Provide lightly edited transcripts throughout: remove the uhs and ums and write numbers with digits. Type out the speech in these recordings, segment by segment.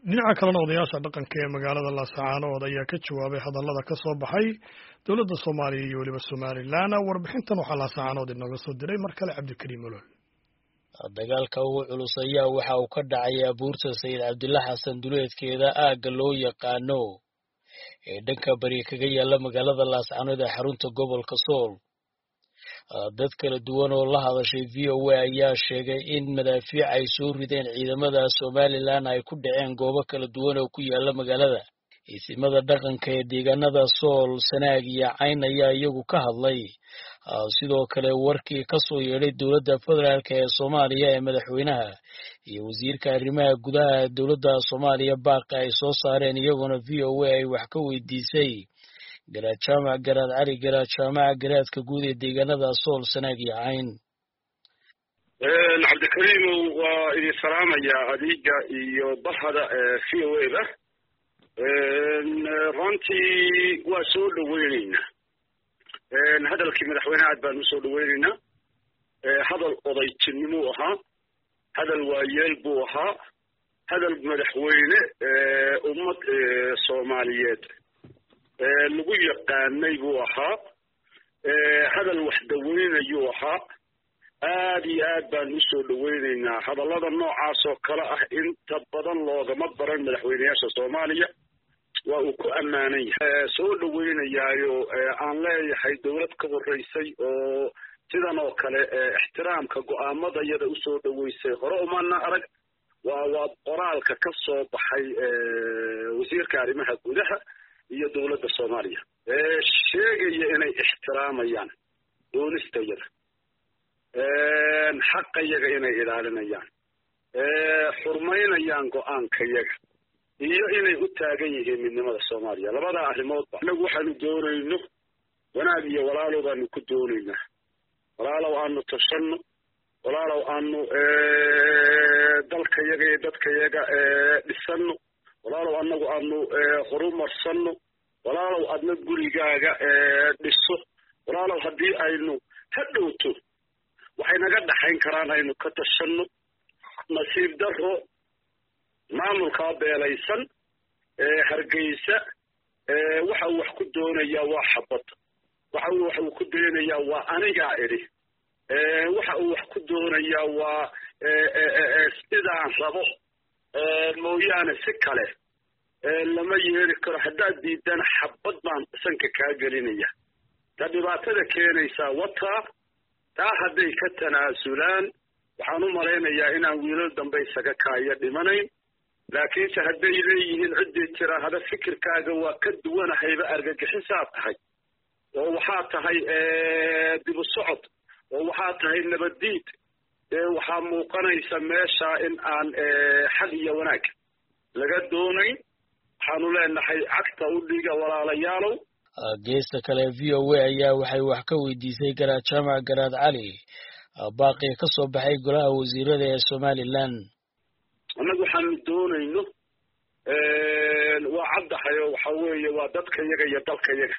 dhinaca kalena odayaasha dhaqanka ee magaalada Laascaanood ayaa ka jawaabay hadallada ka soo baxay dowladda Soomaaliya iyo waliba Somaliland. Warbixintan waxaa Laascaanood inooga soo diray mar kale Cabdikariim Olol. dagaalka ugu culus ayaa waxa uu ka dhacay abuurta Sayid Cabdulla Xasan duleedkeeda aagga loo yaqaano ee dhanka bari kaga yaala magaalada Laascaanood ee xarunta gobolka Sool. dad kala duwan oo la hadashay VOA ayaa sheegay in madaafiic ay soo rideen ciidamada Somaliland ay ku dhaceen goobo kala duwan oo ku yaala magaalada. Ciidamada dhaqanka ee deegaanada Sool, Sanaag iyo Cayn ayaa iyagu ka hadlay sidoo kale warkii ka soo yeedhay dowladda federaalka ee Soomaaliya ee madaxweynaha iyo wasiirka arrimaha gudaha dowladda Soomaaliya baaqa ay soo saareen iyaguna VOA ay wax ka weydiisay garaad jaamac garaad cali garaad jaamaca garaadka guud ee deegaanada Sool, Sanaag iyo Cayn. Cabdikariim waa idin salaamaya adiga iyo bahada VOA runtii waa soo dhaweynaynaa hadalkii madaxweynaha aad baan u soo dhaweynaynaa hadal odaytinimo ahaa, hadal waayeel buu ahaa, hadal madaxweyne ummad Soomaaliyeed lagu yaqaanay buu ahaa, hadal wax daweynayuu ahaa. aad iyo aad baan u soo dhaweynaynaa hadallada noocaas oo kale ah. inta badan loogama baran madaxweynayaasha Soomaaliya, waa uu ku ammaanan yahay. soo dhaweynayaayo aan leeyahay dowlad ka horeysay oo sidan oo kale ixtiraamka go'aamada iyada u soo dhaweysay hore umana arag. waa qoraalka ka soo baxay wasiirka arrimaha gudaha iyo dowladda Soomaaliya sheegaya inay ixtiraamayaan doonistayada, xaqayaga inay ilaalinayaan, xurmaynayaan go'aankayaga iyo inay u taagan yihiin midnimada Soomaaliya. labada arrimoodba anagu waxaanu doonayno wanaag iyo walaalow baanu ku doonaynaa. walaalow aanu tashanno, walaalow aanu dalkayaga iyo dadkayaga dhisanno, walaalow anagu aanu horumarsanno, walaalow adna gurigaaga dhiso, walaalow haddii aynu ha dhowto waxay naga dhaxayn karaan aynu ka tashanno. nasiib darro maamulkaa beelaysan Hargeysa waxa uu wax ku doonayaa waa xabad, waxa uu ku doonayaa waa anigaa idhi, waxa uu wax ku doonayaa waa sidaan rabo mooyaane si kale lama yeeli karo. haddaad diidana xabad baan sanka kaa gelinaya. ta dhibaatada keenaysaa wataa taa hadday ka tanaasulaan waxaan u malaynayaa inaan wiilal dambe isaga kaaya dhimanayn. laakiinse hadday leeyihiin ciddii tiraahda fikirkaaga waa ka duwanahayba argagixisaad tahay oo waxaa tahay dib u socod oo waxaa tahay nabaddiid, waxaa muuqanaysa meesha in aan xal iyo wanaag laga doonayn. waxaanu leenahay cagta u dhiga walaalayaalow. geesta kale VOA ayaa waxay wax ka weydiisay garaad jaamac garaad cali baaqi ka soo baxay golaha wasiirada ee Somaliland. annagu waxaanu doonayno waa caddahay oo waxa weeye waa dadkayaga iyo dalkayaga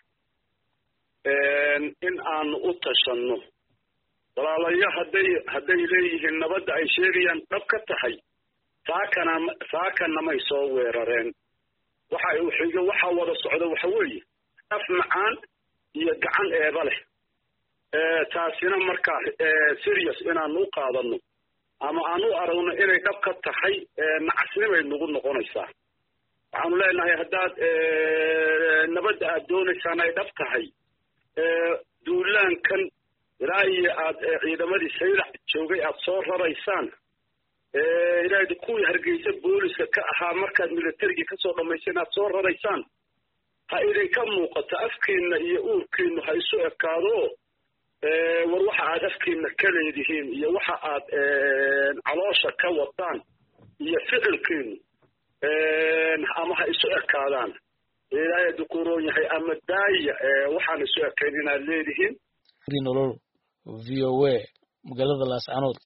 in aanu u tashanno. walaalayo hadday leeyihiin nabadda ay sheegayaan dhab ka tahay saakana may soo weerareen. waxa wada socda waxa weeye af macaan iyo gacan eeba leh. taasina markaa serious inaanu u qaadano ama aanu aragno inay dhab ka tahay nacasnimay nagu noqonaysaa. waxaanu leenahay haddaad nabadda aad doonaysaan ay dhab tahay duulaankan ilaa iyo aad ciidamadii saylac joogay aad soo raraysaan, ilaa kuwii Hargeysa booliska ka ahaa markaad militarigii kasoo dhamayseen aad soo raraysaan, ha idinka muuqato afkiina iyo uurkiinu ha isu ekaado. war waxa aad afkiina ka leedihiin iyo waxa aad caloosha ka wadaan iyo ficilkiinu ama ha isu ekaadaan. ilaahay dukuroon yahay ama daaya waxaan isu ekayn inaad leedihiin. VOA magaalada Laascaanood.